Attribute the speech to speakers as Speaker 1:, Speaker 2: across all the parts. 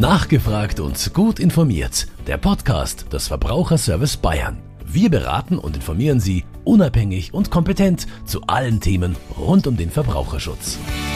Speaker 1: Nachgefragt und gut informiert. Der Podcast des Verbraucherservice Bayern. Wir beraten und informieren Sie unabhängig und kompetent zu allen Themen rund um den Verbraucherschutz.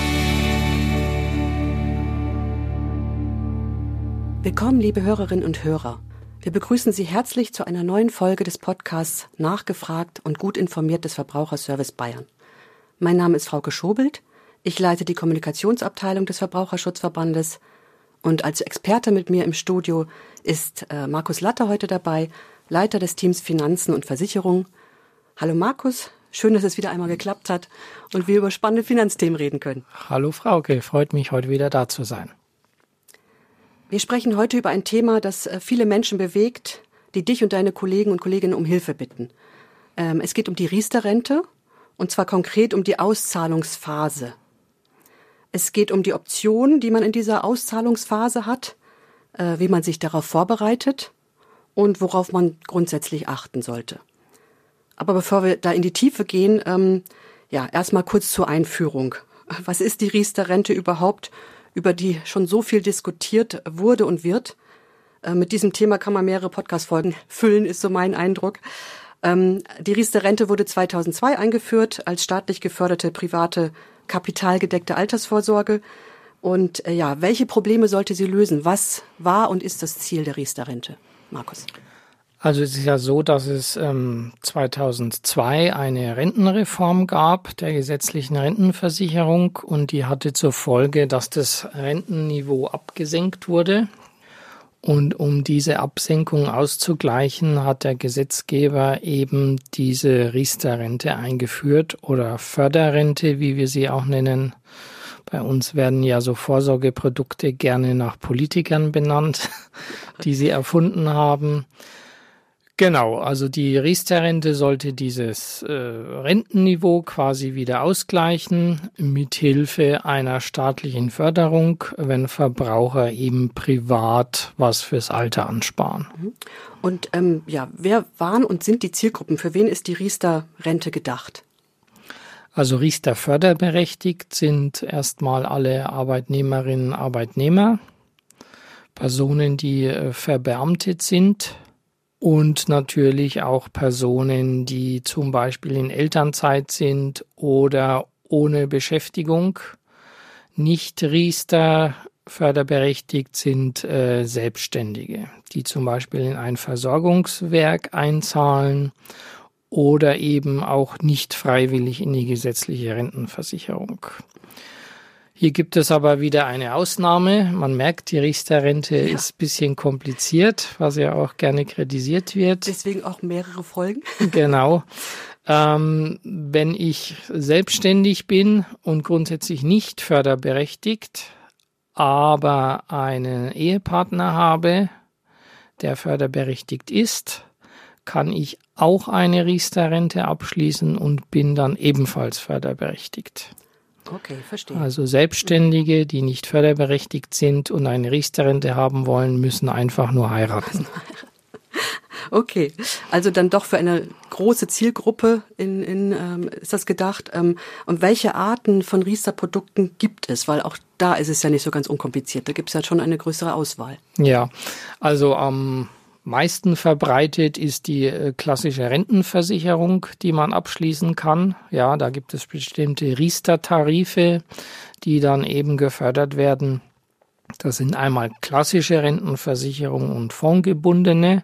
Speaker 2: Willkommen, liebe Hörerinnen und Hörer. Wir begrüßen Sie herzlich zu einer neuen Folge des Podcasts Nachgefragt und gut informiert des Verbraucherservice Bayern. Mein Name ist Frauke Schobelt. Ich leite die Kommunikationsabteilung des Verbraucherschutzverbandes. Und als Experte mit mir im Studio ist Markus Latter heute dabei, Leiter des Teams Finanzen und Versicherung. Hallo Markus, schön, dass es wieder einmal geklappt hat und wir über spannende Finanzthemen reden können.
Speaker 3: Hallo Frauke, freut mich, heute wieder da zu sein.
Speaker 2: Wir sprechen heute über ein Thema, das viele Menschen bewegt, die dich und deine Kollegen und Kolleginnen um Hilfe bitten. Es geht um die Riester-Rente und zwar konkret um die Auszahlungsphase. Es geht um die Optionen, die man in dieser Auszahlungsphase hat, wie man sich darauf vorbereitet und worauf man grundsätzlich achten sollte. Aber bevor wir da in die Tiefe gehen, erstmal kurz zur Einführung. Was ist die Riester-Rente überhaupt, über die schon so viel diskutiert wurde und wird? Mit diesem Thema kann man mehrere Podcast-Folgen füllen, ist so mein Eindruck. Die Riester-Rente wurde 2002 eingeführt als staatlich geförderte private kapitalgedeckte Altersvorsorge. Und welche Probleme sollte sie lösen? Was war und ist das Ziel der Riester-Rente? Markus.
Speaker 3: Also es ist ja so, dass es 2002 eine Rentenreform gab, der gesetzlichen Rentenversicherung, und die hatte zur Folge, dass das Rentenniveau abgesenkt wurde. Und um diese Absenkung auszugleichen, hat der Gesetzgeber eben diese Riester-Rente eingeführt oder Förderrente, wie wir sie auch nennen. Bei uns werden ja so Vorsorgeprodukte gerne nach Politikern benannt, die sie erfunden haben. Genau, also die Riester-Rente sollte dieses Rentenniveau quasi wieder ausgleichen, mithilfe einer staatlichen Förderung, wenn Verbraucher eben privat was fürs Alter ansparen.
Speaker 2: Und wer waren und sind die Zielgruppen? Für wen ist die Riester-Rente gedacht?
Speaker 3: Also Riester förderberechtigt sind erstmal alle Arbeitnehmerinnen und Arbeitnehmer, Personen, die verbeamtet sind, und natürlich auch Personen, die zum Beispiel in Elternzeit sind oder ohne Beschäftigung. Nicht Riester förderberechtigt sind Selbstständige, die zum Beispiel in ein Versorgungswerk einzahlen oder eben auch nicht freiwillig in die gesetzliche Rentenversicherung. Hier gibt es aber wieder eine Ausnahme. Man merkt, die Riester-Rente ist ein bisschen kompliziert, was ja auch gerne kritisiert wird.
Speaker 2: Deswegen auch mehrere Folgen.
Speaker 3: Genau. Wenn ich selbstständig bin und grundsätzlich nicht förderberechtigt, aber einen Ehepartner habe, der förderberechtigt ist, kann ich auch eine Riester-Rente abschließen und bin dann ebenfalls förderberechtigt.
Speaker 2: Okay, verstehe.
Speaker 3: Also Selbstständige, die nicht förderberechtigt sind und eine Riester-Rente haben wollen, müssen einfach nur heiraten.
Speaker 2: Okay, also dann doch für eine große Zielgruppe ist das gedacht. Und welche Arten von Riester-Produkten gibt es? Weil auch da ist es ja nicht so ganz unkompliziert. Da gibt es ja schon eine größere Auswahl.
Speaker 3: Ja, also am meisten verbreitet ist die klassische Rentenversicherung, die man abschließen kann. Ja, da gibt es bestimmte Riester-Tarife, die dann eben gefördert werden. Das sind einmal klassische Rentenversicherung und fondgebundene.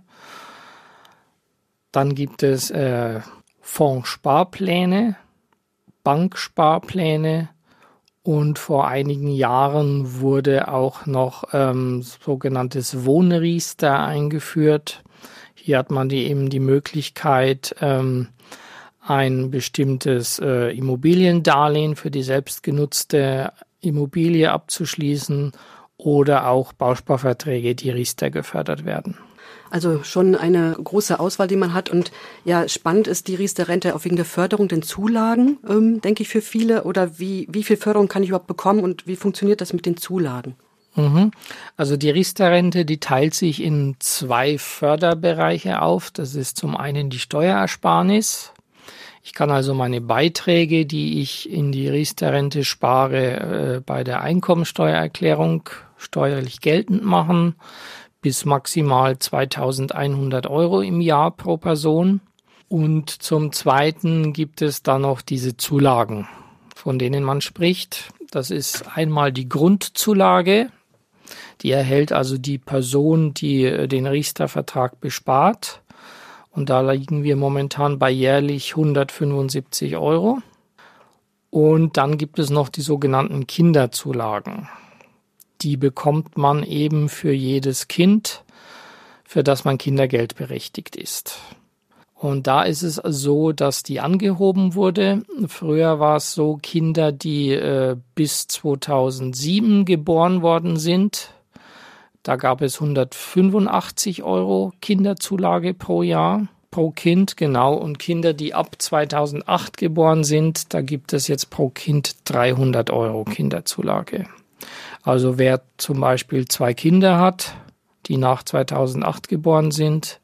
Speaker 3: Dann gibt es Fondssparpläne, Banksparpläne. Und vor einigen Jahren wurde auch noch sogenanntes Wohnriester eingeführt. Hier hat man eben die Möglichkeit, ein bestimmtes Immobiliendarlehen für die selbstgenutzte Immobilie abzuschließen oder auch Bausparverträge, die Riester gefördert werden.
Speaker 2: Also schon eine große Auswahl, die man hat. Und ja, spannend ist die Riester-Rente auch wegen der Förderung, den Zulagen, denke ich, für viele. Oder wie viel Förderung kann ich überhaupt bekommen und wie funktioniert das mit den Zulagen?
Speaker 3: Also die Riester-Rente, die teilt sich in 2 Förderbereiche auf. Das ist zum einen die Steuerersparnis. Ich kann also meine Beiträge, die ich in die Riester-Rente spare, bei der Einkommensteuererklärung steuerlich geltend machen, bis maximal 2.100 € im Jahr pro Person. Und zum Zweiten gibt es dann noch diese Zulagen, von denen man spricht. Das ist einmal die Grundzulage. Die erhält also die Person, die den Riester-Vertrag bespart. Und da liegen wir momentan bei jährlich 175 €. Und dann gibt es noch die sogenannten Kinderzulagen. Die bekommt man eben für jedes Kind, für das man kindergeldberechtigt ist. Und da ist es so, dass die angehoben wurde. Früher war es so, Kinder, die bis 2007 geboren worden sind, da gab es 185 € Kinderzulage pro Jahr, pro Kind, genau. Und Kinder, die ab 2008 geboren sind, da gibt es jetzt pro Kind 300 € Kinderzulage. Also wer zum Beispiel 2 Kinder hat, die nach 2008 geboren sind,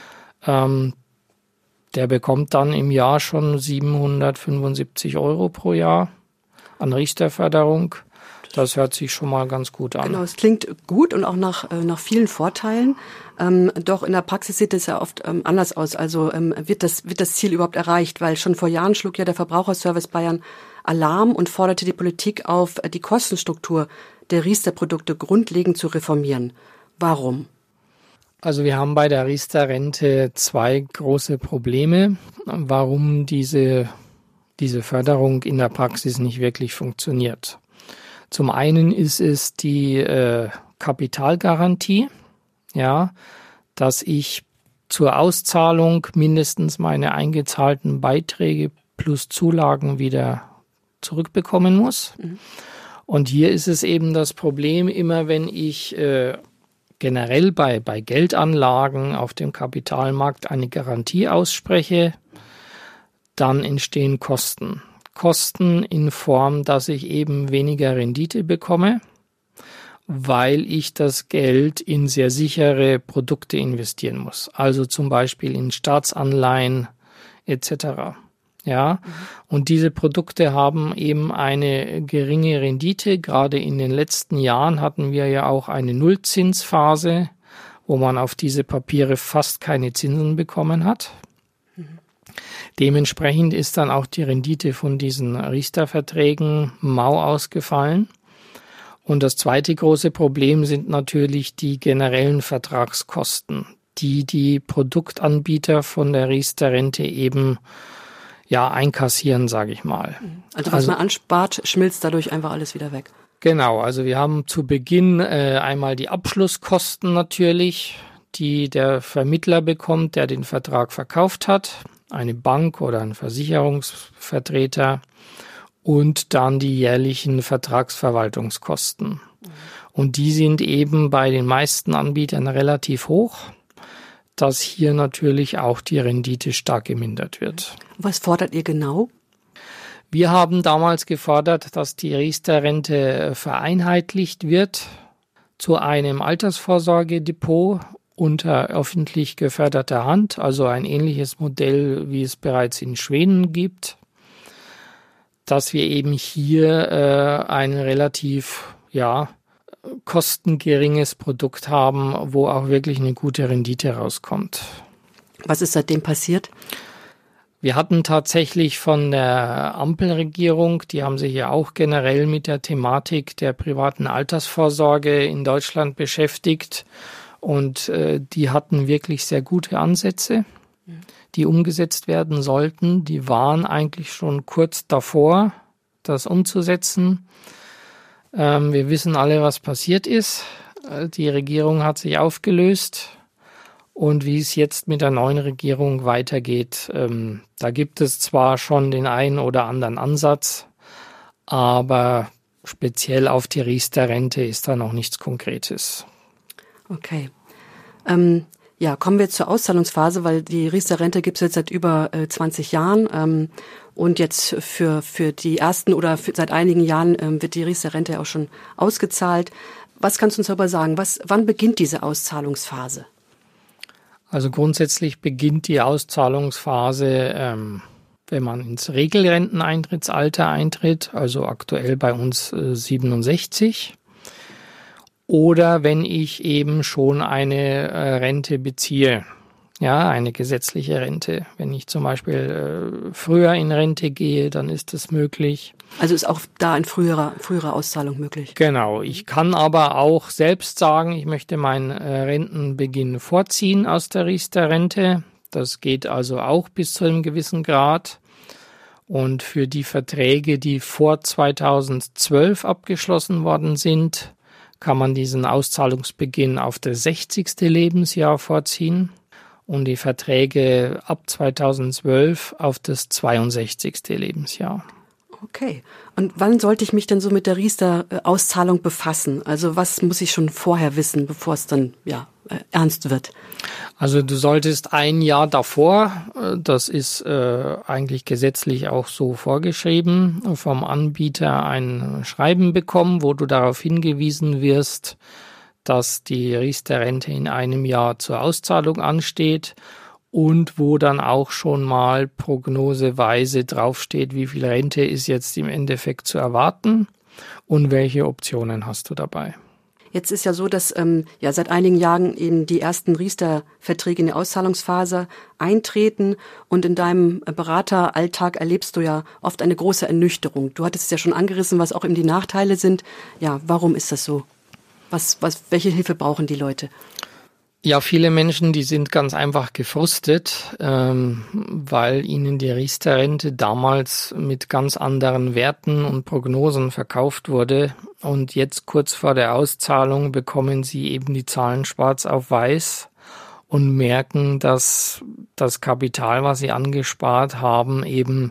Speaker 3: der bekommt dann im Jahr schon 775 € pro Jahr an Riester-Förderung. Das hört sich schon mal ganz gut an.
Speaker 2: Genau, es klingt gut und auch nach vielen Vorteilen. Doch in der Praxis sieht es ja oft anders aus. Also wird das Ziel überhaupt erreicht? Weil schon vor Jahren schlug ja der Verbraucherservice Bayern Alarm und forderte die Politik auf, die Kostenstruktur der Riester-Produkte grundlegend zu reformieren. Warum?
Speaker 3: Also wir haben bei der Riester-Rente 2 große Probleme, warum diese Förderung in der Praxis nicht wirklich funktioniert. Zum einen ist es die Kapitalgarantie, ja, dass ich zur Auszahlung mindestens meine eingezahlten Beiträge plus Zulagen wieder zurückbekommen muss. Mhm. Und hier ist es eben das Problem, immer wenn ich generell bei Geldanlagen auf dem Kapitalmarkt eine Garantie ausspreche, dann entstehen Kosten. Kosten in Form, dass ich eben weniger Rendite bekomme, weil ich das Geld in sehr sichere Produkte investieren muss. Also zum Beispiel in Staatsanleihen etc. Ja, und diese Produkte haben eben eine geringe Rendite. Gerade in den letzten Jahren hatten wir ja auch eine Nullzinsphase, wo man auf diese Papiere fast keine Zinsen bekommen hat. Dementsprechend ist dann auch die Rendite von diesen Riester-Verträgen mau ausgefallen. Und das zweite große Problem sind natürlich die generellen Vertragskosten, die Produktanbieter von der Riester-Rente eben einkassieren, sage ich mal.
Speaker 2: Also was man anspart, schmilzt dadurch einfach alles wieder weg.
Speaker 3: Genau, also wir haben zu Beginn einmal die Abschlusskosten natürlich, die der Vermittler bekommt, der den Vertrag verkauft hat, eine Bank oder ein Versicherungsvertreter, und dann die jährlichen Vertragsverwaltungskosten. Und die sind eben bei den meisten Anbietern relativ hoch, dass hier natürlich auch die Rendite stark gemindert wird.
Speaker 2: Was fordert ihr genau?
Speaker 3: Wir haben damals gefordert, dass die Riester-Rente vereinheitlicht wird zu einem Altersvorsorgedepot unter öffentlich geförderter Hand, also ein ähnliches Modell, wie es bereits in Schweden gibt, dass wir eben hier ein relativ kostengeringes Produkt haben, wo auch wirklich eine gute Rendite rauskommt.
Speaker 2: Was ist seitdem passiert?
Speaker 3: Wir hatten tatsächlich von der Ampelregierung, die haben sich ja auch generell mit der Thematik der privaten Altersvorsorge in Deutschland beschäftigt, und die hatten wirklich sehr gute Ansätze, die umgesetzt werden sollten. Die waren eigentlich schon kurz davor, das umzusetzen. Wir wissen alle, was passiert ist. Die Regierung hat sich aufgelöst. Und wie es jetzt mit der neuen Regierung weitergeht, da gibt es zwar schon den einen oder anderen Ansatz, aber speziell auf die Riester-Rente ist da noch nichts Konkretes.
Speaker 2: Okay. Kommen wir zur Auszahlungsphase, weil die Riester-Rente gibt es jetzt seit über 20 Jahren. Und jetzt für die ersten oder seit einigen Jahren wird die Riester-Rente auch schon ausgezahlt. Was kannst du uns darüber sagen? Wann beginnt diese Auszahlungsphase?
Speaker 3: Also grundsätzlich beginnt die Auszahlungsphase, wenn man ins Regelrenteneintrittsalter eintritt, also aktuell bei uns 67. oder wenn ich eben schon eine Rente beziehe. Ja, eine gesetzliche Rente. Wenn ich zum Beispiel früher in Rente gehe, dann ist das möglich.
Speaker 2: Also ist auch da eine frühere Auszahlung möglich?
Speaker 3: Genau. Ich kann aber auch selbst sagen, ich möchte meinen Rentenbeginn vorziehen aus der Riester-Rente. Das geht also auch bis zu einem gewissen Grad. Und für die Verträge, die vor 2012 abgeschlossen worden sind, kann man diesen Auszahlungsbeginn auf das 60. Lebensjahr vorziehen. Und die Verträge ab 2012 auf das 62. Lebensjahr.
Speaker 2: Okay. Und wann sollte ich mich denn so mit der Riester-Auszahlung befassen? Also was muss ich schon vorher wissen, bevor es dann ernst wird?
Speaker 3: Also du solltest ein Jahr davor, das ist eigentlich gesetzlich auch so vorgeschrieben, vom Anbieter ein Schreiben bekommen, wo du darauf hingewiesen wirst, dass die Riester-Rente in einem Jahr zur Auszahlung ansteht und wo dann auch schon mal prognoseweise draufsteht, wie viel Rente ist jetzt im Endeffekt zu erwarten und welche Optionen hast du dabei.
Speaker 2: Jetzt ist ja so, dass seit einigen Jahren eben die ersten Riester-Verträge in die Auszahlungsphase eintreten und in deinem Berateralltag erlebst du ja oft eine große Ernüchterung. Du hattest es ja schon angerissen, was auch eben die Nachteile sind. Ja, warum ist das so? Welche Hilfe brauchen die Leute?
Speaker 3: Ja, viele Menschen, die sind ganz einfach gefrustet, weil ihnen die Riester-Rente damals mit ganz anderen Werten und Prognosen verkauft wurde. Und jetzt kurz vor der Auszahlung bekommen sie eben die Zahlen schwarz auf weiß und merken, dass das Kapital, was sie angespart haben, eben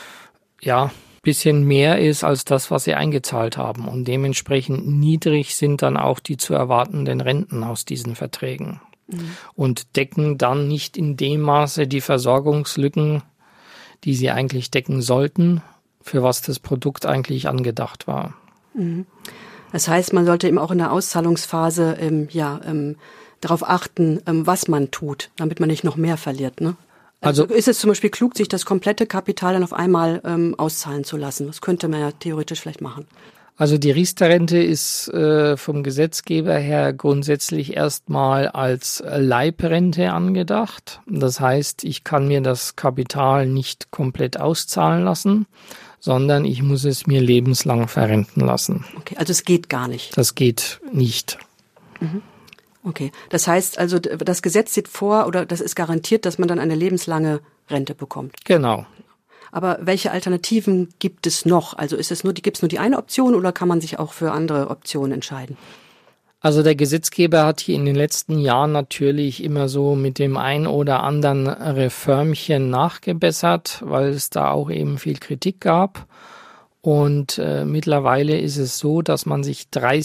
Speaker 3: bisschen mehr ist als das, was sie eingezahlt haben. Und dementsprechend niedrig sind dann auch die zu erwartenden Renten aus diesen Verträgen. Und decken dann nicht in dem Maße die Versorgungslücken, die sie eigentlich decken sollten, für was das Produkt eigentlich angedacht war.
Speaker 2: Das heißt, man sollte eben auch in der Auszahlungsphase darauf achten, was man tut, damit man nicht noch mehr verliert, ne? Also ist es zum Beispiel klug, sich das komplette Kapital dann auf einmal auszahlen zu lassen? Das könnte man ja theoretisch vielleicht machen.
Speaker 3: Also die Riester-Rente ist vom Gesetzgeber her grundsätzlich erstmal als Leibrente angedacht. Das heißt, ich kann mir das Kapital nicht komplett auszahlen lassen, sondern ich muss es mir lebenslang verrenten lassen.
Speaker 2: Okay, also es geht gar nicht.
Speaker 3: Das geht nicht.
Speaker 2: Mhm. Okay, das heißt also, das Gesetz sieht vor, oder das ist garantiert, dass man dann eine lebenslange Rente bekommt.
Speaker 3: Genau.
Speaker 2: Aber welche Alternativen gibt es noch? Also gibt es nur die eine Option oder kann man sich auch für andere Optionen entscheiden?
Speaker 3: Also der Gesetzgeber hat hier in den letzten Jahren natürlich immer so mit dem ein oder anderen Reformchen nachgebessert, weil es da auch eben viel Kritik gab. Und mittlerweile ist es so, dass man sich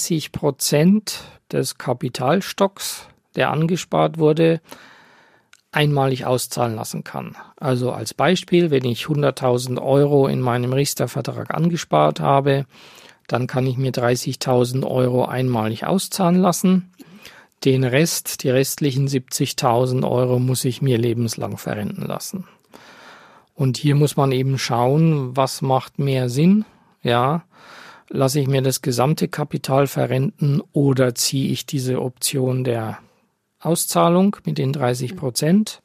Speaker 3: 30% des Kapitalstocks, der angespart wurde, einmalig auszahlen lassen kann. Also als Beispiel, wenn ich 100.000 Euro in meinem Riester-Vertrag angespart habe, dann kann ich mir 30.000 Euro einmalig auszahlen lassen. Den Rest, die restlichen 70.000 Euro, muss ich mir lebenslang verrenten lassen. Und hier muss man eben schauen, was macht mehr Sinn? Ja, lasse ich mir das gesamte Kapital verrenten oder ziehe ich diese Option der Auszahlung mit den 30%?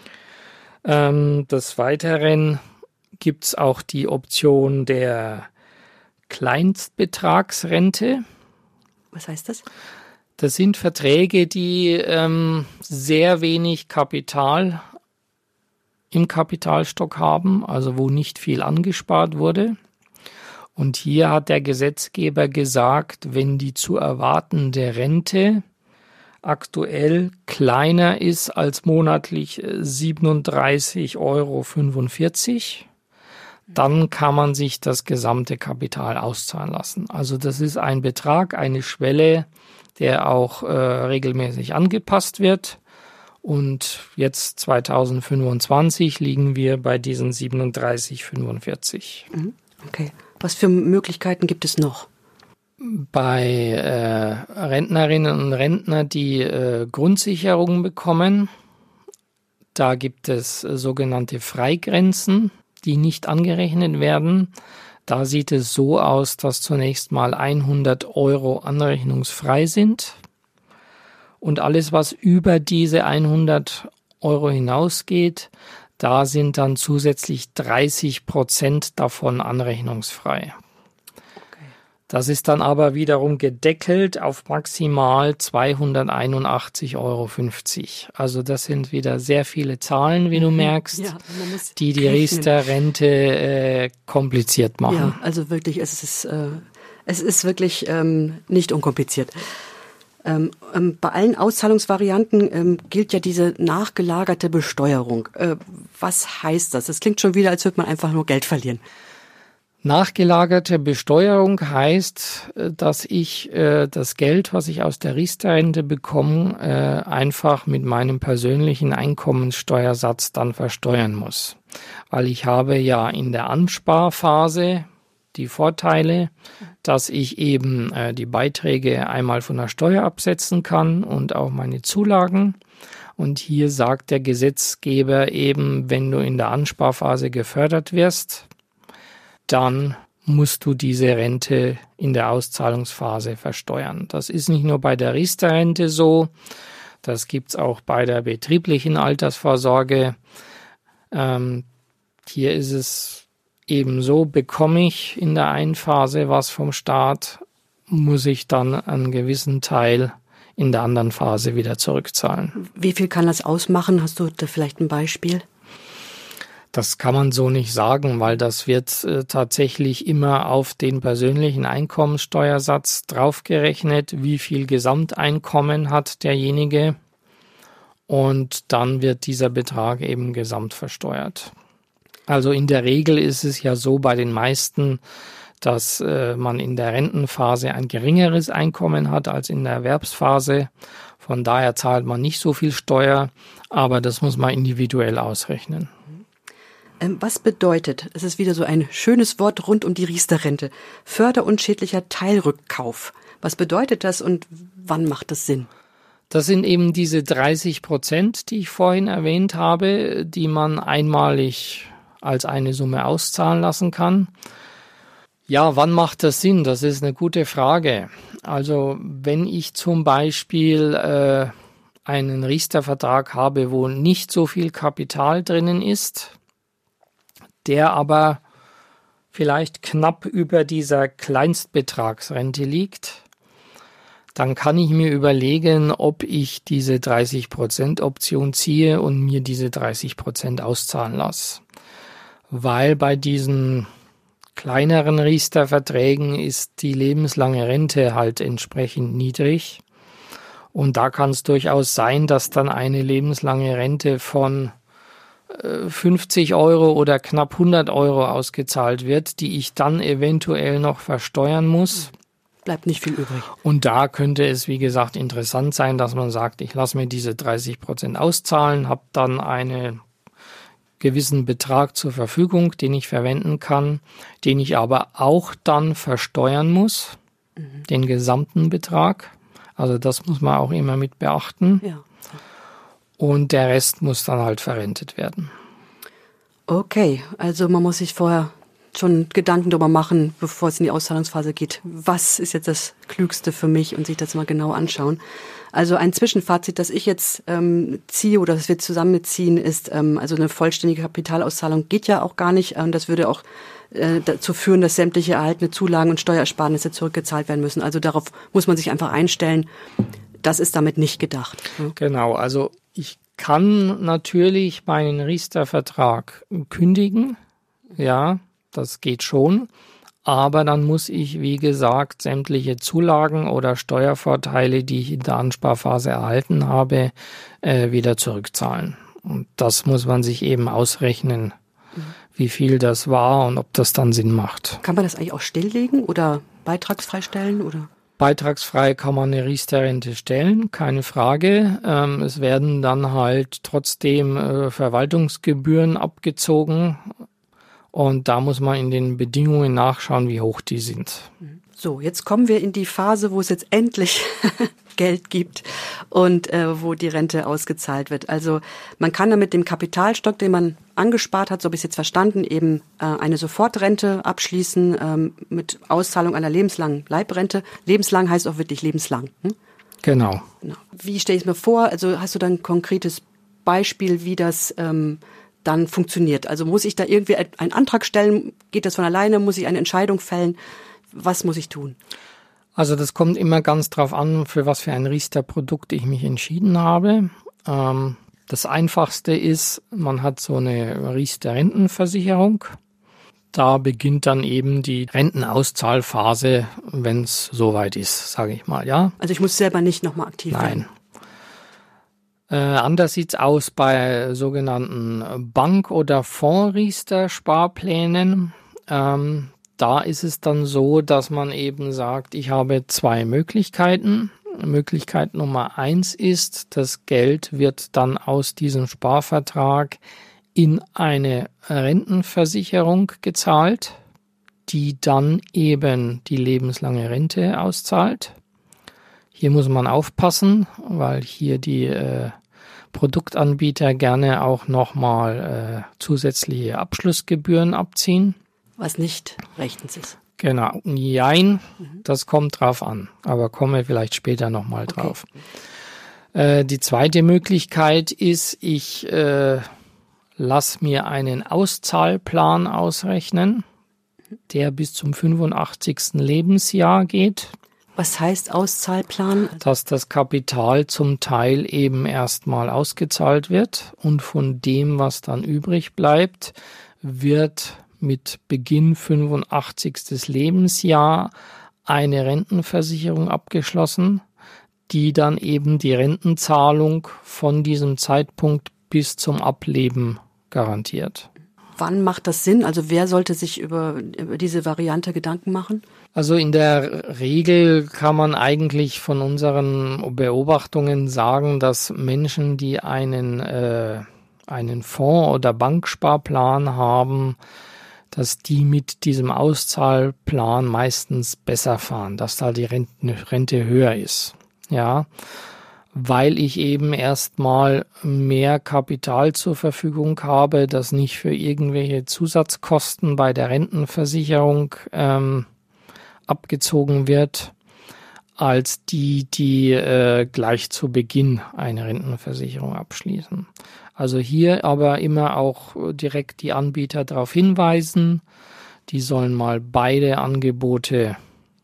Speaker 3: Des Weiteren gibt es auch die Option der Kleinstbetragsrente.
Speaker 2: Was heißt das?
Speaker 3: Das sind Verträge, die sehr wenig Kapital im Kapitalstock haben, also wo nicht viel angespart wurde. Und hier hat der Gesetzgeber gesagt, wenn die zu erwartende Rente aktuell kleiner ist als monatlich 37,45 €, dann kann man sich das gesamte Kapital auszahlen lassen. Also das ist ein Betrag, eine Schwelle, der auch regelmäßig angepasst wird. Und jetzt 2025 liegen wir bei diesen 37,45.
Speaker 2: Okay. Was für Möglichkeiten gibt es noch?
Speaker 3: Bei Rentnerinnen und Rentnern, die Grundsicherung bekommen, da gibt es sogenannte Freigrenzen, die nicht angerechnet werden. Da sieht es so aus, dass zunächst mal 100 € anrechnungsfrei sind und alles, was über diese 100 € hinausgeht, da sind dann zusätzlich 30% davon anrechnungsfrei. Das ist dann aber wiederum gedeckelt auf maximal 281,50 €. Also das sind wieder sehr viele Zahlen, wie du merkst,
Speaker 2: ja,
Speaker 3: die Riester-Rente kompliziert machen.
Speaker 2: Ja, also wirklich, es ist wirklich nicht unkompliziert. Bei allen Auszahlungsvarianten gilt ja diese nachgelagerte Besteuerung. Was heißt das? Das klingt schon wieder, als würde man einfach nur Geld verlieren.
Speaker 3: Nachgelagerte Besteuerung heißt, dass ich das Geld, was ich aus der Riester-Rente bekomme, einfach mit meinem persönlichen Einkommenssteuersatz dann versteuern muss. Weil ich habe ja in der Ansparphase die Vorteile, dass ich eben die Beiträge einmal von der Steuer absetzen kann und auch meine Zulagen. Und hier sagt der Gesetzgeber eben, wenn du in der Ansparphase gefördert wirst, dann musst du diese Rente in der Auszahlungsphase versteuern. Das ist nicht nur bei der Riester-Rente so, das gibt's auch bei der betrieblichen Altersvorsorge. Hier ist es eben so, bekomme ich in der einen Phase was vom Staat, muss ich dann einen gewissen Teil in der anderen Phase wieder zurückzahlen.
Speaker 2: Wie viel kann das ausmachen? Hast du da vielleicht ein Beispiel?
Speaker 3: Das kann man so nicht sagen, weil das wird tatsächlich immer auf den persönlichen Einkommenssteuersatz draufgerechnet, wie viel Gesamteinkommen hat derjenige und dann wird dieser Betrag eben gesamt versteuert. Also in der Regel ist es ja so bei den meisten, dass man in der Rentenphase ein geringeres Einkommen hat als in der Erwerbsphase. Von daher zahlt man nicht so viel Steuer, aber das muss man individuell ausrechnen.
Speaker 2: Was bedeutet, es ist wieder so ein schönes Wort rund um die Riester-Rente, förderunschädlicher Teilrückkauf. Was bedeutet das und wann macht das Sinn?
Speaker 3: Das sind eben diese 30%, die ich vorhin erwähnt habe, die man einmalig als eine Summe auszahlen lassen kann. Ja, wann macht das Sinn? Das ist eine gute Frage. Also wenn ich zum Beispiel einen Riester-Vertrag habe, wo nicht so viel Kapital drinnen ist, der aber vielleicht knapp über dieser Kleinstbetragsrente liegt, dann kann ich mir überlegen, ob ich diese 30% Option ziehe und mir diese 30% auszahlen lasse. Weil bei diesen kleineren Riester-Verträgen ist die lebenslange Rente halt entsprechend niedrig. Und da kann es durchaus sein, dass dann eine lebenslange Rente von 50 € oder knapp 100 € ausgezahlt wird, die ich dann eventuell noch versteuern muss.
Speaker 2: Bleibt nicht viel übrig.
Speaker 3: Und da könnte es, wie gesagt, interessant sein, dass man sagt, ich lasse mir diese 30% auszahlen, habe dann einen gewissen Betrag zur Verfügung, den ich verwenden kann, den ich aber auch dann versteuern muss, den gesamten Betrag. Also das muss man auch immer mit beachten.
Speaker 2: Ja.
Speaker 3: Und der Rest muss dann halt verrentet werden.
Speaker 2: Okay, also man muss sich vorher schon Gedanken darüber machen, bevor es in die Auszahlungsphase geht. Was ist jetzt das Klügste für mich und sich das mal genau anschauen. Also ein Zwischenfazit, das ich jetzt ziehe oder das wir zusammenziehen, ist, also eine vollständige Kapitalauszahlung geht ja auch gar nicht. Und das würde auch dazu führen, dass sämtliche erhaltene Zulagen und Steuersparnisse zurückgezahlt werden müssen. Also darauf muss man sich einfach einstellen. Das ist damit nicht gedacht.
Speaker 3: Genau, also ich kann natürlich meinen Riester-Vertrag kündigen. Ja, das geht schon. Aber dann muss ich, wie gesagt, sämtliche Zulagen oder Steuervorteile, die ich in der Ansparphase erhalten habe, wieder zurückzahlen. Und das muss man sich eben ausrechnen, wie viel das war und ob das dann Sinn macht.
Speaker 2: Kann man das eigentlich auch stilllegen oder beitragsfrei stellen, oder?
Speaker 3: Beitragsfrei kann man eine Riester-Rente stellen, keine Frage. Es werden dann halt trotzdem Verwaltungsgebühren abgezogen und da muss man in den Bedingungen nachschauen, wie hoch die sind.
Speaker 2: So, jetzt kommen wir in die Phase, wo es jetzt endlich Geld gibt und wo die Rente ausgezahlt wird. Also man kann da mit dem Kapitalstock, den man angespart hat, so habe ich es jetzt verstanden, eben eine Sofortrente abschließen mit Auszahlung einer lebenslangen Leibrente. Lebenslang heißt auch wirklich lebenslang.
Speaker 3: Genau.
Speaker 2: Wie stelle ich es mir vor? Also hast du dann ein konkretes Beispiel, wie das dann funktioniert? Also muss ich da irgendwie einen Antrag stellen? Geht das von alleine? Muss ich eine Entscheidung fällen? Was muss ich tun?
Speaker 3: Also das kommt immer ganz drauf an, für was für ein Riester-Produkt ich mich entschieden habe. Das Einfachste ist, man hat so eine Riester-Rentenversicherung. Da beginnt dann eben die Rentenauszahlphase, wenn es soweit ist, sage ich mal, ja.
Speaker 2: Also ich muss selber nicht nochmal aktiv werden?
Speaker 3: Nein. Anders sieht's aus bei sogenannten Bank- oder Fonds-Riester-Sparplänen. Da ist es dann so, dass man eben sagt, ich habe zwei Möglichkeiten. Möglichkeit Nummer 1 ist, das Geld wird dann aus diesem Sparvertrag in eine Rentenversicherung gezahlt, die dann eben die lebenslange Rente auszahlt. Hier muss man aufpassen, weil hier die Produktanbieter gerne auch nochmal zusätzliche Abschlussgebühren abziehen.
Speaker 2: Was nicht rechtens ist.
Speaker 3: Genau, jein, das kommt drauf an, aber kommen wir vielleicht später nochmal drauf. Okay. Die zweite Möglichkeit ist, ich lasse mir einen Auszahlplan ausrechnen, der bis zum 85. Lebensjahr geht.
Speaker 2: Was heißt Auszahlplan?
Speaker 3: Dass das Kapital zum Teil eben erstmal ausgezahlt wird und von dem, was dann übrig bleibt, wird mit Beginn 85. Lebensjahr eine Rentenversicherung abgeschlossen, die dann eben die Rentenzahlung von diesem Zeitpunkt bis zum Ableben garantiert.
Speaker 2: Wann macht das Sinn? Also wer sollte sich über diese Variante Gedanken machen?
Speaker 3: Also in der Regel kann man eigentlich von unseren Beobachtungen sagen, dass Menschen, die einen Fonds- oder Banksparplan haben, dass die mit diesem Auszahlplan meistens besser fahren, dass da die Rente höher ist. Ja, weil ich eben erstmal mehr Kapital zur Verfügung habe, das nicht für irgendwelche Zusatzkosten bei der Rentenversicherung abgezogen wird, als die gleich zu Beginn eine Rentenversicherung abschließen. Also hier aber immer auch direkt die Anbieter darauf hinweisen, die sollen mal beide Angebote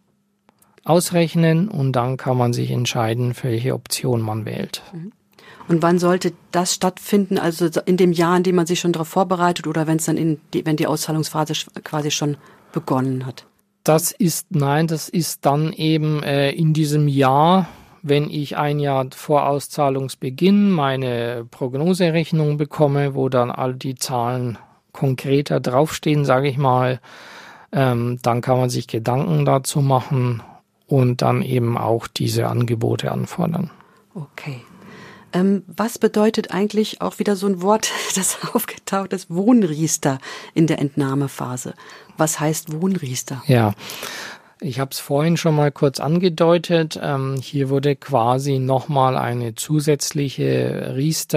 Speaker 3: ausrechnen und dann kann man sich entscheiden, für welche Option man wählt.
Speaker 2: Und wann sollte das stattfinden? Also in dem Jahr, in dem man sich schon darauf vorbereitet oder wenn es dann wenn die Auszahlungsphase quasi schon begonnen hat?
Speaker 3: Das ist dann eben in diesem Jahr, wenn ich ein Jahr vor Auszahlungsbeginn meine Prognoserechnung bekomme, wo dann all die Zahlen konkreter draufstehen, sage ich mal, dann kann man sich Gedanken dazu machen und dann eben auch diese Angebote anfordern.
Speaker 2: Okay. Was bedeutet eigentlich auch wieder so ein Wort, das aufgetaucht ist, Wohnriester in der Entnahmephase? Was heißt Wohnriester?
Speaker 3: Ja, ich habe es vorhin schon mal kurz angedeutet. Hier wurde quasi nochmal eine zusätzliche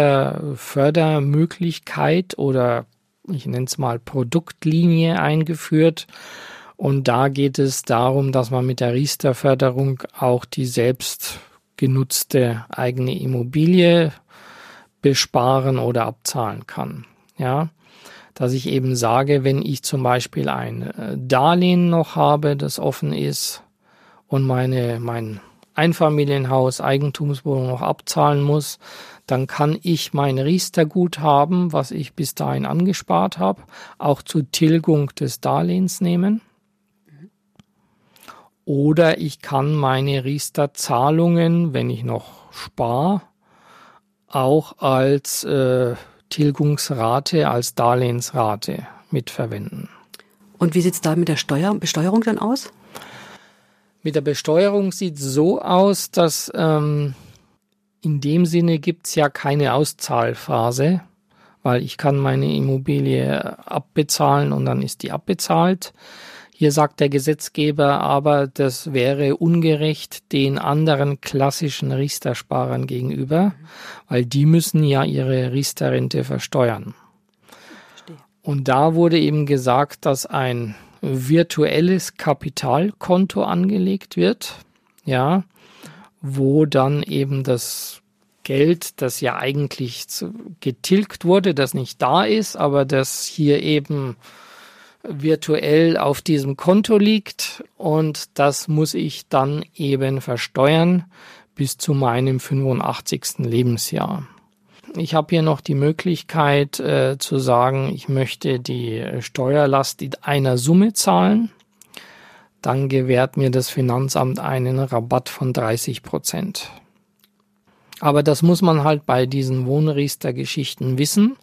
Speaker 3: Riester-Fördermöglichkeit oder ich nenne es mal Produktlinie eingeführt. Und da geht es darum, dass man mit der Riester-Förderung auch die selbst genutzte eigene Immobilie besparen oder abzahlen kann. Ja, dass ich eben sage, wenn ich zum Beispiel ein Darlehen noch habe, das offen ist und mein Einfamilienhaus, Eigentumswohnung noch abzahlen muss, dann kann ich mein Riester-Guthaben, was ich bis dahin angespart habe, auch zur Tilgung des Darlehens nehmen. Oder ich kann meine Riester-Zahlungen, wenn ich noch spare, auch als Tilgungsrate, als Darlehensrate mitverwenden.
Speaker 2: Und wie sieht es da mit der Besteuerung dann aus?
Speaker 3: Mit der Besteuerung sieht es so aus, dass in dem Sinne gibt es ja keine Auszahlphase, weil ich kann meine Immobilie abbezahlen und dann ist die abbezahlt. Hier sagt der Gesetzgeber aber, das wäre ungerecht den anderen klassischen Riester-Sparern gegenüber, weil die müssen ja ihre Riester-Rente versteuern.
Speaker 2: Verstehe.
Speaker 3: Und da wurde eben gesagt, dass ein virtuelles Kapitalkonto angelegt wird, ja, wo dann eben das Geld, das ja eigentlich getilgt wurde, das nicht da ist, aber das hier eben virtuell auf diesem Konto liegt, und das muss ich dann eben versteuern bis zu meinem 85. Lebensjahr. Ich habe hier noch die Möglichkeit zu sagen, ich möchte die Steuerlast in einer Summe zahlen. Dann gewährt mir das Finanzamt einen Rabatt von 30%. Aber das muss man halt bei diesen Wohnriester-Geschichten wissen,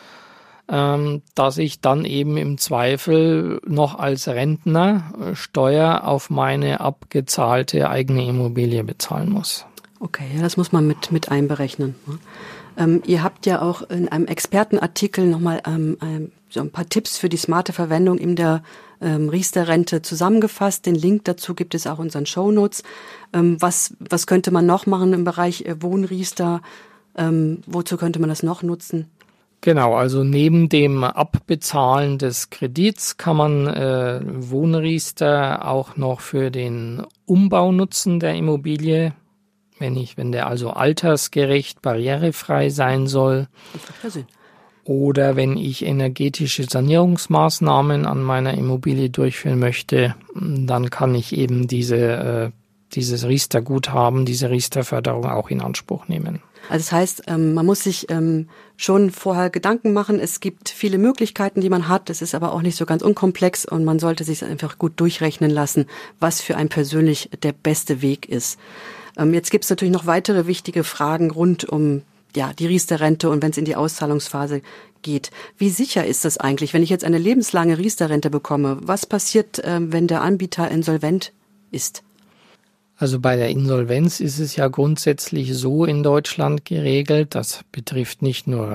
Speaker 3: dass ich dann eben im Zweifel noch als Rentner Steuer auf meine abgezahlte eigene Immobilie bezahlen muss.
Speaker 2: Okay, ja, das muss man mit einberechnen. Ihr habt ja auch in einem Expertenartikel nochmal so ein paar Tipps für die smarte Verwendung in der Riester-Rente zusammengefasst. Den Link dazu gibt es auch in unseren Shownotes. Was könnte man noch machen im Bereich Wohnriester? Wozu könnte man das noch nutzen?
Speaker 3: Genau, also neben dem Abbezahlen des Kredits kann man Wohnriester auch noch für den Umbau nutzen der Immobilie, wenn der also altersgerecht, barrierefrei sein soll.
Speaker 2: Das macht ja Sinn.
Speaker 3: Oder wenn ich energetische Sanierungsmaßnahmen an meiner Immobilie durchführen möchte, dann kann ich eben dieses Riester-Guthaben, diese Riester-Förderung auch in Anspruch nehmen.
Speaker 2: Also das heißt, man muss sich schon vorher Gedanken machen. Es gibt viele Möglichkeiten, die man hat. Es ist aber auch nicht so ganz unkomplex und man sollte sich einfach gut durchrechnen lassen, was für einen persönlich der beste Weg ist. Jetzt gibt es natürlich noch weitere wichtige Fragen rund um die Riester-Rente und wenn es in die Auszahlungsphase geht. Wie sicher ist das eigentlich, wenn ich jetzt eine lebenslange Riester-Rente bekomme? Was passiert, wenn der Anbieter insolvent ist?
Speaker 3: Also bei der Insolvenz ist es ja grundsätzlich so in Deutschland geregelt, das betrifft nicht nur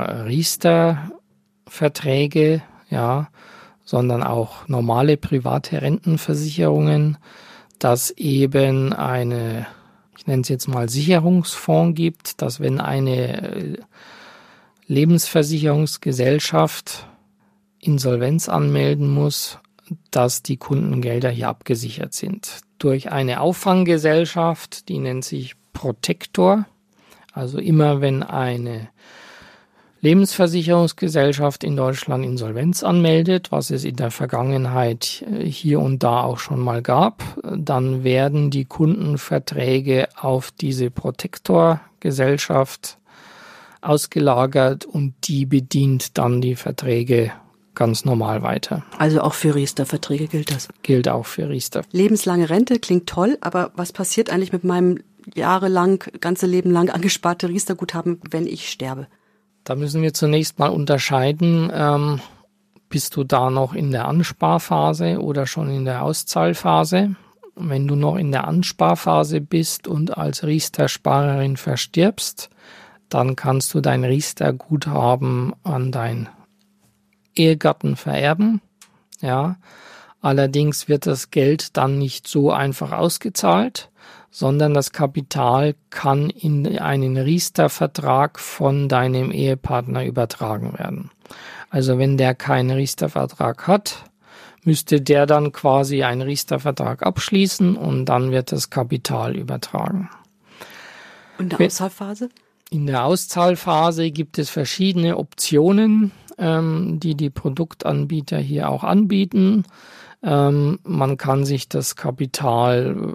Speaker 3: Riester-Verträge, sondern auch normale private Rentenversicherungen, dass eben eine, ich nenne es jetzt mal Sicherungsfonds gibt, dass wenn eine Lebensversicherungsgesellschaft Insolvenz anmelden muss, dass die Kundengelder hier abgesichert sind. Durch eine Auffanggesellschaft, die nennt sich Protektor. Also immer wenn eine Lebensversicherungsgesellschaft in Deutschland Insolvenz anmeldet, was es in der Vergangenheit hier und da auch schon mal gab, dann werden die Kundenverträge auf diese Protektorgesellschaft ausgelagert und die bedient dann die Verträge ganz normal weiter.
Speaker 2: Also auch für Riester-Verträge gilt das?
Speaker 3: Gilt auch für Riester.
Speaker 2: Lebenslange Rente klingt toll, aber was passiert eigentlich mit meinem ganze Leben lang angesparte Riester-Guthaben, wenn ich sterbe?
Speaker 3: Da müssen wir zunächst mal unterscheiden, bist du da noch in der Ansparphase oder schon in der Auszahlphase? Wenn du noch in der Ansparphase bist und als Riester-Sparerin verstirbst, dann kannst du dein Riester-Guthaben an dein Ehegatten vererben, Allerdings wird das Geld dann nicht so einfach ausgezahlt, sondern das Kapital kann in einen Riester-Vertrag von deinem Ehepartner übertragen werden. Also wenn der keinen Riester-Vertrag hat, müsste der dann quasi einen Riester-Vertrag abschließen und dann wird das Kapital übertragen.
Speaker 2: Und in der Auszahlphase?
Speaker 3: In der Auszahlphase gibt es verschiedene Optionen, die Produktanbieter hier auch anbieten. Man kann sich das Kapital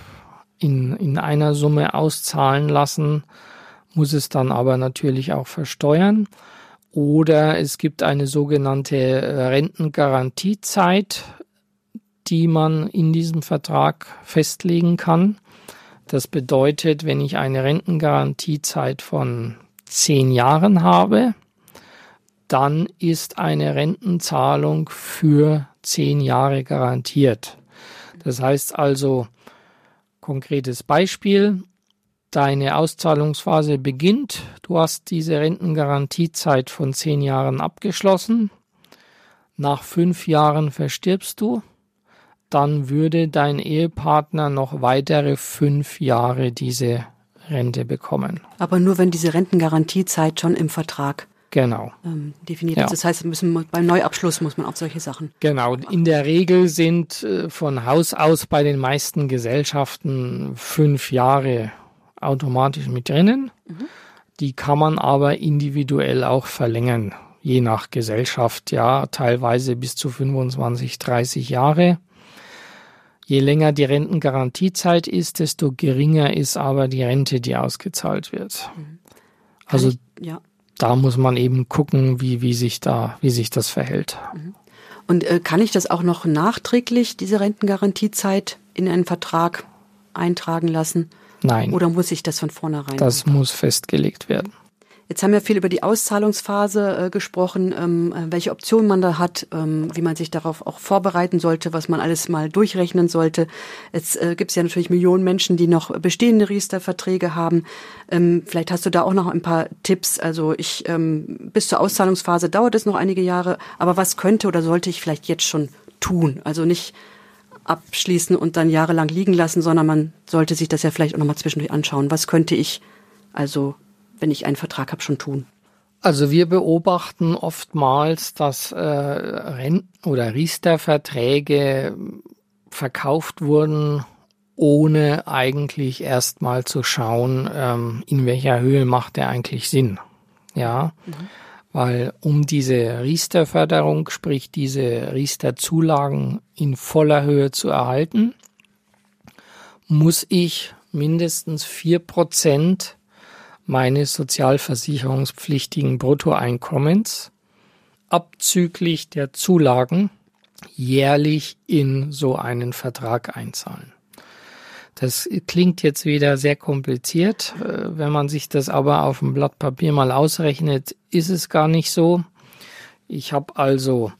Speaker 3: in einer Summe auszahlen lassen, muss es dann aber natürlich auch versteuern. Oder es gibt eine sogenannte Rentengarantiezeit, die man in diesem Vertrag festlegen kann. Das bedeutet, wenn ich eine Rentengarantiezeit von 10 Jahren habe, dann ist eine Rentenzahlung für 10 Jahre garantiert. Das heißt also, konkretes Beispiel, deine Auszahlungsphase beginnt, du hast diese Rentengarantiezeit von 10 Jahren abgeschlossen, nach 5 Jahren verstirbst du, dann würde dein Ehepartner noch weitere 5 Jahre diese Rente bekommen.
Speaker 2: Aber nur, wenn diese Rentengarantiezeit schon im Vertrag definiert ist. Das heißt, beim Neuabschluss muss man auf solche Sachen.
Speaker 3: Genau. In der Regel sind von Haus aus bei den meisten Gesellschaften 5 Jahre automatisch mit drinnen. Die kann man aber individuell auch verlängern, je nach Gesellschaft, ja, teilweise bis zu 25, 30 Jahre. Je länger die Rentengarantiezeit ist, desto geringer ist aber die Rente, die ausgezahlt wird. Also da muss man eben gucken, wie sich das verhält.
Speaker 2: Und kann ich das auch noch nachträglich, diese Rentengarantiezeit, in einen Vertrag eintragen lassen?
Speaker 3: Nein.
Speaker 2: Oder muss ich das von vornherein?
Speaker 3: Das muss festgelegt werden.
Speaker 2: Jetzt haben wir viel über die Auszahlungsphase gesprochen, welche Optionen man da hat, wie man sich darauf auch vorbereiten sollte, was man alles mal durchrechnen sollte. Jetzt gibt es ja natürlich Millionen Menschen, die noch bestehende Riester-Verträge haben. Vielleicht hast du da auch noch ein paar Tipps. Also bis zur Auszahlungsphase dauert es noch einige Jahre, aber was könnte oder sollte ich vielleicht jetzt schon tun? Also nicht abschließen und dann jahrelang liegen lassen, sondern man sollte sich das ja vielleicht auch nochmal zwischendurch anschauen. Was könnte ich also, wenn ich einen Vertrag habe, schon tun?
Speaker 3: Also wir beobachten oftmals, dass Renten- oder Riester-Verträge verkauft wurden, ohne eigentlich erstmal zu schauen, in welcher Höhe macht der eigentlich Sinn. Ja, weil um diese Riester-Förderung, sprich diese Riester-Zulagen in voller Höhe zu erhalten, muss ich mindestens 4% meines sozialversicherungspflichtigen Bruttoeinkommens abzüglich der Zulagen jährlich in so einen Vertrag einzahlen. Das klingt jetzt wieder sehr kompliziert. Wenn man sich das aber auf dem Blatt Papier mal ausrechnet, ist es gar nicht so. Ich habe also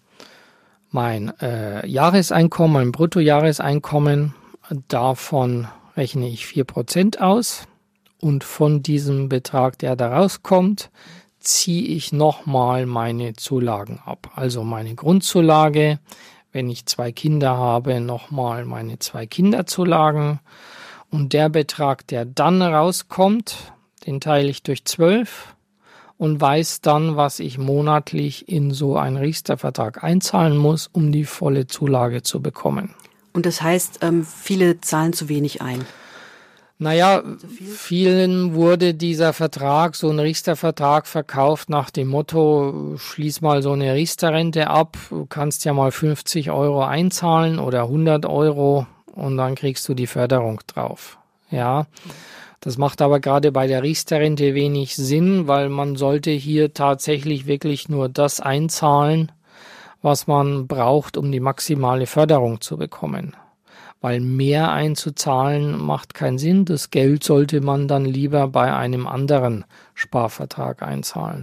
Speaker 3: mein Jahreseinkommen, mein Bruttojahreseinkommen, davon rechne ich 4% aus. Und von diesem Betrag, der da rauskommt, ziehe ich nochmal meine Zulagen ab. Also meine Grundzulage, wenn ich 2 Kinder habe, nochmal meine 2 Kinderzulagen. Und der Betrag, der dann rauskommt, den teile ich durch 12 und weiß dann, was ich monatlich in so einen Riester-Vertrag einzahlen muss, um die volle Zulage zu bekommen.
Speaker 2: Und das heißt, viele zahlen zu wenig ein.
Speaker 3: Naja, vielen wurde dieser Vertrag, so ein Riester-Vertrag verkauft nach dem Motto, schließ mal so eine Riester-Rente ab, du kannst ja mal 50 € einzahlen oder 100 € und dann kriegst du die Förderung drauf. Ja, das macht aber gerade bei der Riester-Rente wenig Sinn, weil man sollte hier tatsächlich wirklich nur das einzahlen, was man braucht, um die maximale Förderung zu bekommen. Weil mehr einzuzahlen macht keinen Sinn. Das Geld sollte man dann lieber bei einem anderen Sparvertrag einzahlen.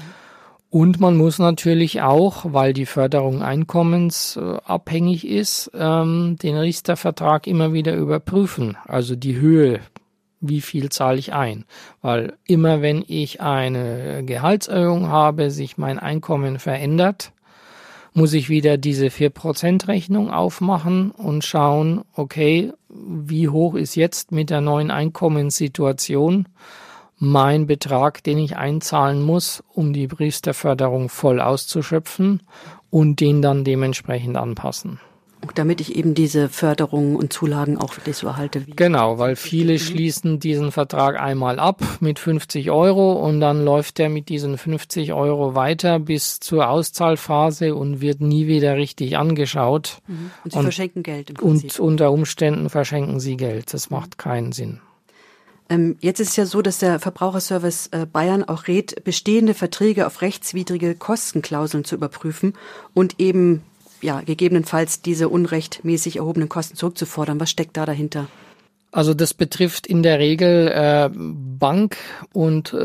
Speaker 3: Und man muss natürlich auch, weil die Förderung einkommensabhängig ist, den Riester-Vertrag immer wieder überprüfen. Also die Höhe, wie viel zahle ich ein. Weil immer wenn ich eine Gehaltserhöhung habe, sich mein Einkommen verändert, muss ich wieder diese 4% Rechnung aufmachen und schauen, okay, wie hoch ist jetzt mit der neuen Einkommenssituation mein Betrag, den ich einzahlen muss, um die Riester-Förderung voll auszuschöpfen und den dann dementsprechend anpassen.
Speaker 2: Damit ich eben diese Förderungen und Zulagen auch wirklich so erhalte.
Speaker 3: Genau, weil viele schließen diesen Vertrag einmal ab mit 50 € und dann läuft der mit diesen 50 € weiter bis zur Auszahlphase und wird nie wieder richtig angeschaut.
Speaker 2: Und sie verschenken Geld im Prinzip.
Speaker 3: Und unter Umständen verschenken sie Geld. Das macht keinen Sinn.
Speaker 2: Jetzt ist es ja so, dass der Verbraucherservice Bayern auch rät, bestehende Verträge auf rechtswidrige Kostenklauseln zu überprüfen und eben gegebenenfalls diese unrechtmäßig erhobenen Kosten zurückzufordern. Was steckt da dahinter?
Speaker 3: Also das betrifft in der Regel Bank- und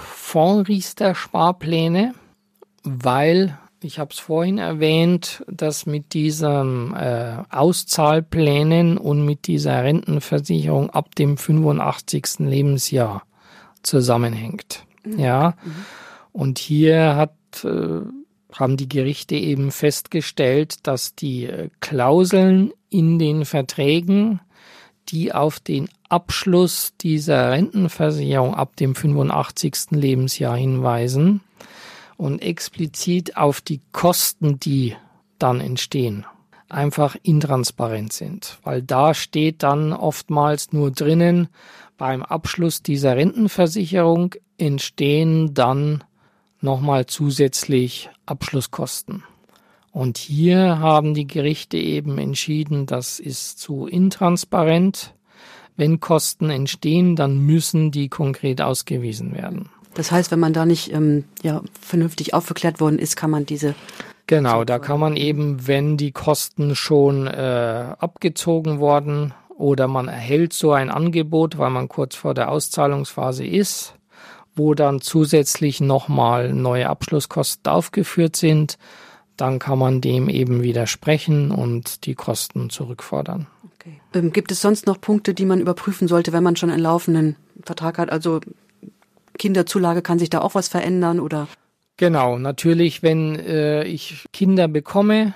Speaker 3: Fondsriester-Sparpläne, weil, ich habe es vorhin erwähnt, dass mit diesen Auszahlplänen und mit dieser Rentenversicherung ab dem 85. Lebensjahr zusammenhängt. Ja, und hier haben die Gerichte eben festgestellt, dass die Klauseln in den Verträgen, die auf den Abschluss dieser Rentenversicherung ab dem 85. Lebensjahr hinweisen und explizit auf die Kosten, die dann entstehen, einfach intransparent sind. Weil da steht dann oftmals nur drinnen, beim Abschluss dieser Rentenversicherung entstehen dann nochmal zusätzlich Abschlusskosten. Und hier haben die Gerichte eben entschieden, das ist zu intransparent. Wenn Kosten entstehen, dann müssen die konkret ausgewiesen werden.
Speaker 2: Das heißt, wenn man da nicht vernünftig aufgeklärt worden ist, kann man diese...
Speaker 3: Genau, da kann man eben, wenn die Kosten schon abgezogen worden oder man erhält so ein Angebot, weil man kurz vor der Auszahlungsphase ist, wo dann zusätzlich nochmal neue Abschlusskosten aufgeführt sind, dann kann man dem eben widersprechen und die Kosten zurückfordern.
Speaker 2: Okay. Gibt es sonst noch Punkte, die man überprüfen sollte, wenn man schon einen laufenden Vertrag hat? Also Kinderzulage, kann sich da auch was verändern oder?
Speaker 3: Genau, natürlich, wenn ich Kinder bekomme,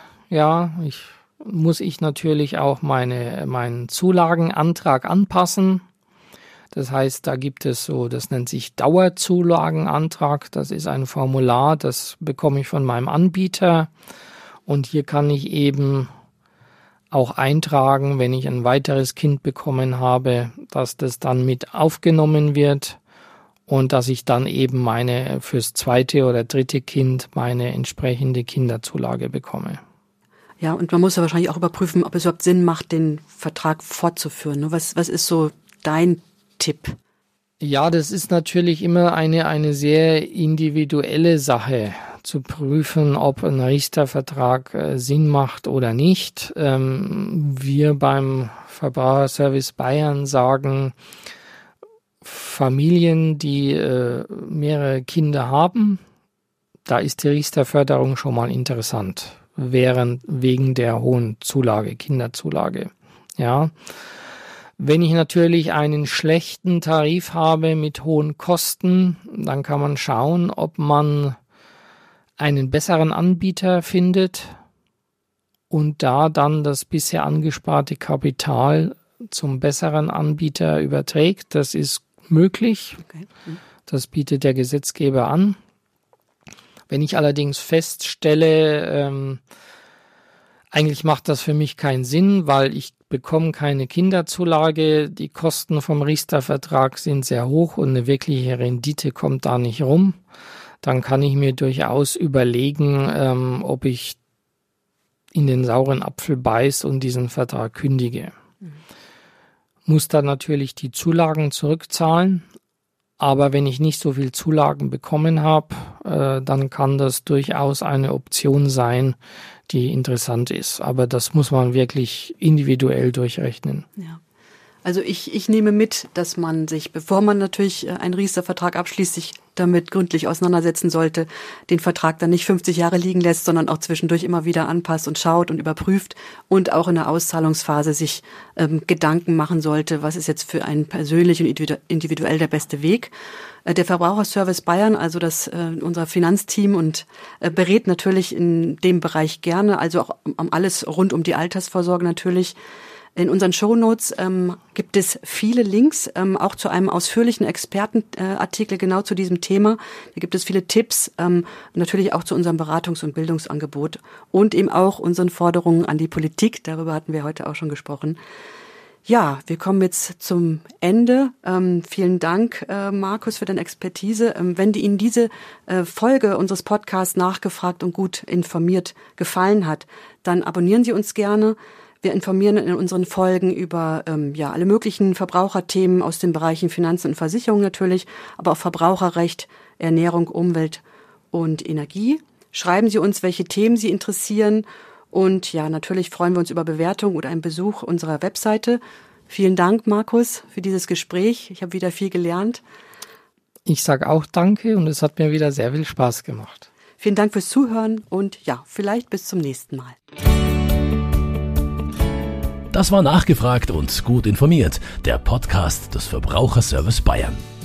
Speaker 3: muss ich natürlich auch meinen Zulagenantrag anpassen. Das heißt, da gibt es so, das nennt sich Dauerzulagenantrag. Das ist ein Formular, das bekomme ich von meinem Anbieter. Und hier kann ich eben auch eintragen, wenn ich ein weiteres Kind bekommen habe, dass das dann mit aufgenommen wird und dass ich dann eben fürs zweite oder dritte Kind meine entsprechende Kinderzulage bekomme.
Speaker 2: Ja, und man muss ja wahrscheinlich auch überprüfen, ob es überhaupt Sinn macht, den Vertrag fortzuführen. Was ist so dein Tipp?
Speaker 3: Ja, das ist natürlich immer eine sehr individuelle Sache, zu prüfen, ob ein Riester-Vertrag Sinn macht oder nicht. Wir beim Verbraucherservice Bayern sagen, Familien, die mehrere Kinder haben, da ist die Riester-Förderung schon mal interessant, wegen der hohen Zulage, Kinderzulage. Ja. Wenn ich natürlich einen schlechten Tarif habe mit hohen Kosten, dann kann man schauen, ob man einen besseren Anbieter findet und da dann das bisher angesparte Kapital zum besseren Anbieter überträgt. Das ist möglich. Okay. Das bietet der Gesetzgeber an. Wenn ich allerdings feststelle, eigentlich macht das für mich keinen Sinn, weil ich bekomme keine Kinderzulage, die Kosten vom Riester-Vertrag sind sehr hoch und eine wirkliche Rendite kommt da nicht rum, dann kann ich mir durchaus überlegen, ob ich in den sauren Apfel beiß und diesen Vertrag kündige. Muss dann natürlich die Zulagen zurückzahlen, aber wenn ich nicht so viel Zulagen bekommen habe, dann kann das durchaus eine Option sein, die interessant ist. Aber das muss man wirklich individuell durchrechnen.
Speaker 2: Ja. Also ich nehme mit, dass man sich, bevor man natürlich einen Riester-Vertrag abschließt, sich damit gründlich auseinandersetzen sollte, den Vertrag dann nicht 50 Jahre liegen lässt, sondern auch zwischendurch immer wieder anpasst und schaut und überprüft und auch in der Auszahlungsphase sich Gedanken machen sollte, was ist jetzt für einen persönlich und individuell der beste Weg. Der Verbraucherservice Bayern, also unser Finanzteam und berät natürlich in dem Bereich gerne, also auch alles rund um die Altersvorsorge natürlich. In unseren Shownotes gibt es viele Links, auch zu einem ausführlichen Expertenartikel genau zu diesem Thema. Da gibt es viele Tipps, natürlich auch zu unserem Beratungs- und Bildungsangebot und eben auch unseren Forderungen an die Politik. Darüber hatten wir heute auch schon gesprochen. Ja, wir kommen jetzt zum Ende. Vielen Dank, Markus, für deine Expertise. Wenn Ihnen diese Folge unseres Podcasts nachgefragt und gut informiert gefallen hat, dann abonnieren Sie uns gerne. Wir informieren in unseren Folgen über alle möglichen Verbraucherthemen aus den Bereichen Finanzen und Versicherung natürlich, aber auch Verbraucherrecht, Ernährung, Umwelt und Energie. Schreiben Sie uns, welche Themen Sie interessieren. Und ja, natürlich freuen wir uns über Bewertung oder einen Besuch unserer Webseite. Vielen Dank, Markus, für dieses Gespräch. Ich habe wieder viel gelernt.
Speaker 3: Ich sage auch danke und es hat mir wieder sehr viel Spaß gemacht.
Speaker 2: Vielen Dank fürs Zuhören und ja, vielleicht bis zum nächsten Mal.
Speaker 1: Das war Nachgefragt und gut informiert, der Podcast des Verbraucherservice Bayern.